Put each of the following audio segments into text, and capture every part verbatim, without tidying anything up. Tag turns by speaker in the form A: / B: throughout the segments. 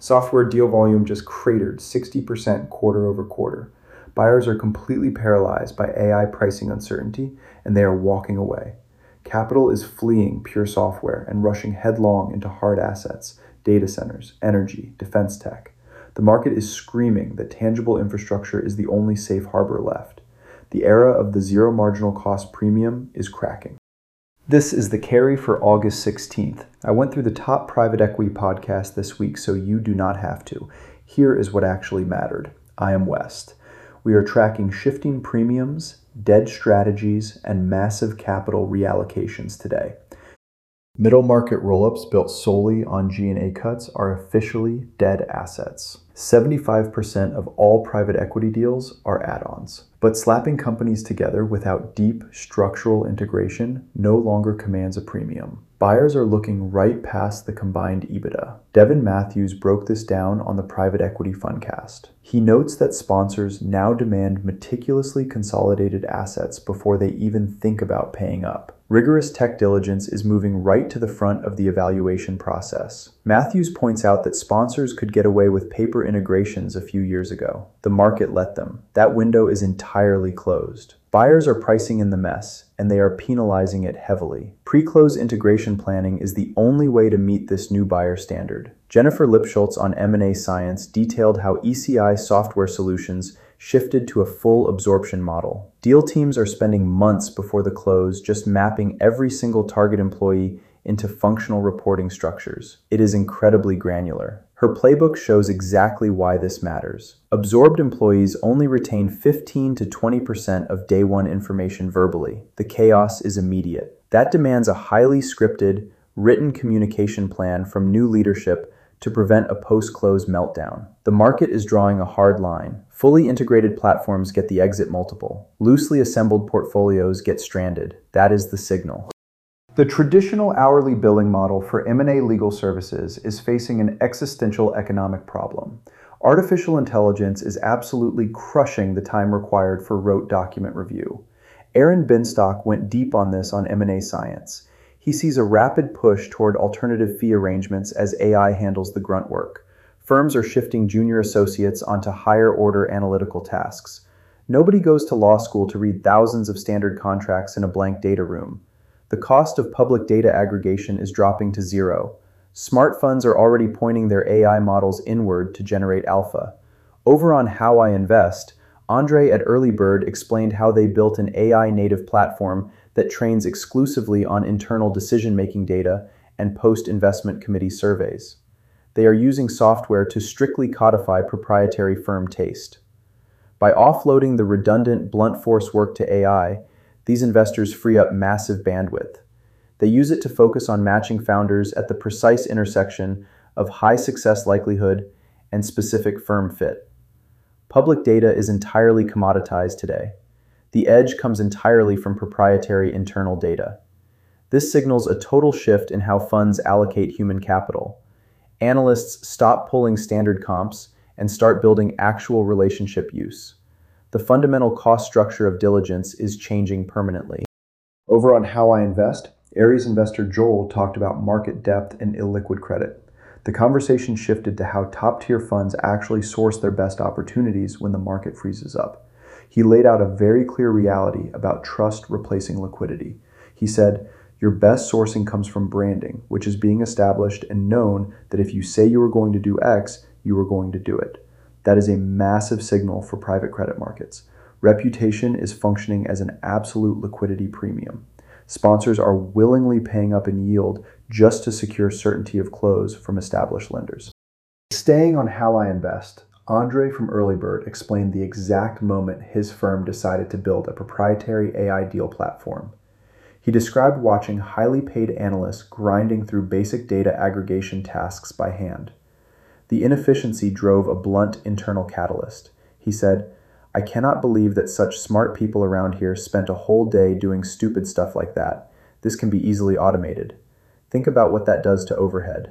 A: Software deal volume just cratered sixty percent quarter over quarter. Buyers are completely paralyzed by A I pricing uncertainty, and they are walking away. Capital is fleeing pure software and rushing headlong into hard assets, data centers, energy, defense tech. The market is screaming that tangible infrastructure is the only safe harbor left. The era of the zero marginal cost premium is cracking. This is the carry for August sixteenth. I went through the top private equity podcast this week, so you do not have to. Here is what actually mattered. I am West. We are tracking shifting premiums, dead strategies, and massive capital reallocations today. Middle market roll-ups built solely on G and A cuts are officially dead assets. seventy-five percent of all private equity deals are add-ons. But slapping companies together without deep structural integration no longer commands a premium. Buyers are looking right past the combined EBITDA. Devin Matthews broke this down on the Private Equity Fundcast. He notes that sponsors now demand meticulously consolidated assets before they even think about paying up. Rigorous tech diligence is moving right to the front of the evaluation process. Matthews points out that sponsors could get away with paper integrations a few years ago. The market let them. That window is entirely closed. Buyers are pricing in the mess, and they are penalizing it heavily. Pre-close integration planning is the only way to meet this new buyer standard. Jennifer Lipschultz on M and A Science detailed how E C I software solutions shifted to a full absorption model. Deal teams are spending months before the close just mapping every single target employee into functional reporting structures. It is incredibly granular. Her playbook shows exactly why this matters. Absorbed employees only retain fifteen to twenty percent of day one information verbally. The chaos is immediate. That demands a highly scripted, written communication plan from new leadership to prevent a post-close meltdown. The market is drawing a hard line. Fully integrated platforms get the exit multiple. Loosely assembled portfolios get stranded. That is the signal. The traditional hourly billing model for M and A legal services is facing an existential economic problem. Artificial intelligence is absolutely crushing the time required for rote document review. Aaron Binstock went deep on this on M and A Science. He sees a rapid push toward alternative fee arrangements as A I handles the grunt work. Firms are shifting junior associates onto higher order analytical tasks. Nobody goes to law school to read thousands of standard contracts in a blank data room. The cost of public data aggregation is dropping to zero. Smart funds are already pointing their A I models inward to generate alpha. Over on How I Invest, Andre at Early Bird explained how they built an A I native platform that trains exclusively on internal decision-making data and post-investment committee surveys. They are using software to strictly codify proprietary firm taste. By offloading the redundant blunt force work to A I, these investors free up massive bandwidth. They use it to focus on matching founders at the precise intersection of high success likelihood and specific firm fit. Public data is entirely commoditized today. The edge comes entirely from proprietary internal data. This signals a total shift in how funds allocate human capital. Analysts stop pulling standard comps and start building actual relationship use. The fundamental cost structure of diligence is changing permanently. Over on How I Invest, Ares investor Joel talked about market depth and illiquid credit. The conversation shifted to how top-tier funds actually source their best opportunities when the market freezes up. He laid out a very clear reality about trust replacing liquidity. He said, your best sourcing comes from branding, which is being established and known that if you say you are going to do X, you are going to do it. That is a massive signal for private credit markets. Reputation is functioning as an absolute liquidity premium. Sponsors are willingly paying up in yield just to secure certainty of close from established lenders. Staying on How I Invest, Andre from Early Bird explained the exact moment his firm decided to build a proprietary A I deal platform. He described watching highly paid analysts grinding through basic data aggregation tasks by hand. The inefficiency drove a blunt internal catalyst. He said, I cannot believe that such smart people around here spent a whole day doing stupid stuff like that. This can be easily automated. Think about what that does to overhead.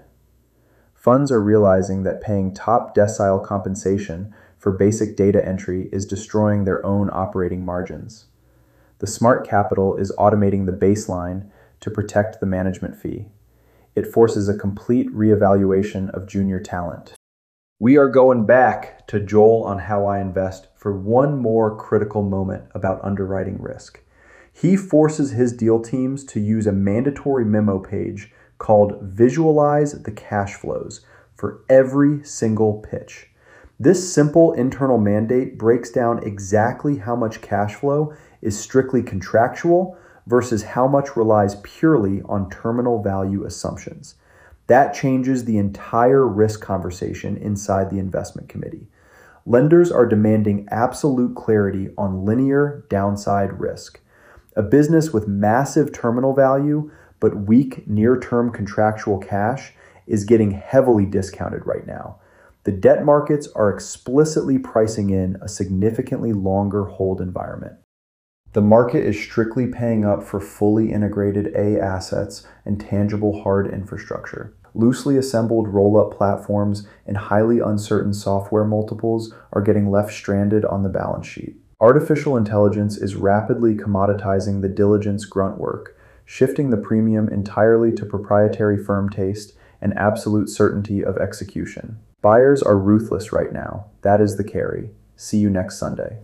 A: Funds are realizing that paying top decile compensation for basic data entry is destroying their own operating margins. The smart capital is automating the baseline to protect the management fee. It forces a complete reevaluation of junior talent. We are going back to Joel on How I Invest for one more critical moment about underwriting risk. He forces his deal teams to use a mandatory memo page called Visualize the Cash Flows for every single pitch. This simple internal mandate breaks down exactly how much cash flow is strictly contractual versus how much relies purely on terminal value assumptions. That changes the entire risk conversation inside the investment committee. Lenders are demanding absolute clarity on linear downside risk. A business with massive terminal value but weak near-term contractual cash is getting heavily discounted right now. The debt markets are explicitly pricing in a significantly longer hold environment. The market is strictly paying up for fully integrated A assets and tangible hard infrastructure. Loosely assembled roll-up platforms and highly uncertain software multiples are getting left stranded on the balance sheet. Artificial intelligence is rapidly commoditizing the diligence grunt work, shifting the premium entirely to proprietary firm taste and absolute certainty of execution. Buyers are ruthless right now. That is the carry. See you next Sunday.